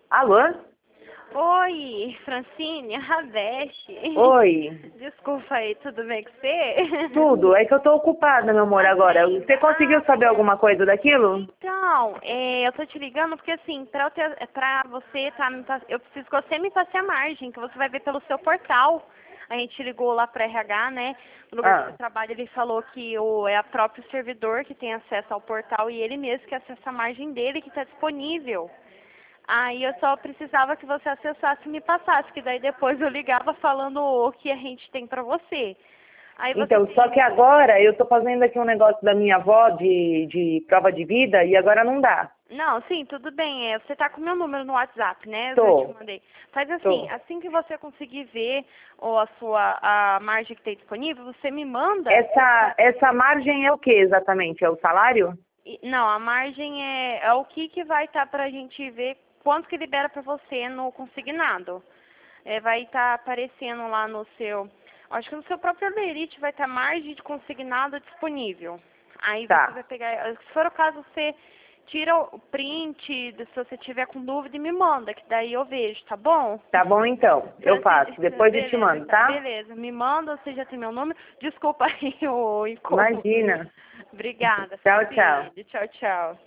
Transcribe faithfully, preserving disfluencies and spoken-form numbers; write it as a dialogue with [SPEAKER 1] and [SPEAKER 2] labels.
[SPEAKER 1] Alô?
[SPEAKER 2] Oi, Francine, a Beth.
[SPEAKER 1] Oi.
[SPEAKER 2] Desculpa aí, tudo bem com você?
[SPEAKER 1] Tudo. É que eu tô ocupada, meu amor, agora.
[SPEAKER 2] Assim,
[SPEAKER 1] Você conseguiu
[SPEAKER 2] ah,
[SPEAKER 1] saber alguma coisa daquilo?
[SPEAKER 2] então, é, eu tô te ligando porque assim, pra, eu ter, pra você, tá, me pass- eu preciso que você me passe a margem, que você vai ver pelo seu portal. A gente ligou lá para R H, né? No lugar que
[SPEAKER 1] Ah.
[SPEAKER 2] você trabalha, ele falou que o, é o próprio servidor que tem acesso ao portal e ele mesmo que acessa a margem dele que está disponível. Aí eu só precisava que você acessasse e me passasse, que daí depois eu ligava falando o que a gente tem pra você. Aí você
[SPEAKER 1] Então, só que
[SPEAKER 2] tem...
[SPEAKER 1] agora eu tô fazendo aqui um negócio da minha avó de, de prova de vida e agora não dá.
[SPEAKER 2] Não, sim, tudo bem. É, você tá com o meu número no WhatsApp, né? Eu já te
[SPEAKER 1] Tô,
[SPEAKER 2] mandei. Faz assim,
[SPEAKER 1] tô.
[SPEAKER 2] assim que você conseguir ver ou a sua a margem que tem disponível, você me manda.
[SPEAKER 1] Essa, essa margem é o que exatamente? É o salário?
[SPEAKER 2] E- Não, a margem é, é o que, que vai estar pra gente ver quanto que libera pra você no consignado. É, vai estar aparecendo lá no seu, acho que no seu próprio Lerite vai estar margem de consignado disponível. Aí você vai
[SPEAKER 1] Tá.
[SPEAKER 2] pegar, se for o caso, você tira o print, se você tiver com dúvida e me manda, que daí eu vejo, tá bom?
[SPEAKER 1] Tá bom então. Eu faço.
[SPEAKER 2] Franci-
[SPEAKER 1] Depois eu te
[SPEAKER 2] Beleza,
[SPEAKER 1] mando,
[SPEAKER 2] então,
[SPEAKER 1] tá?
[SPEAKER 2] beleza. Me manda, você já tem meu número. Desculpa aí o incômodo.
[SPEAKER 1] Imagina.
[SPEAKER 2] Obrigada,
[SPEAKER 1] Tchau, tchau.
[SPEAKER 2] Francine. Tchau, tchau.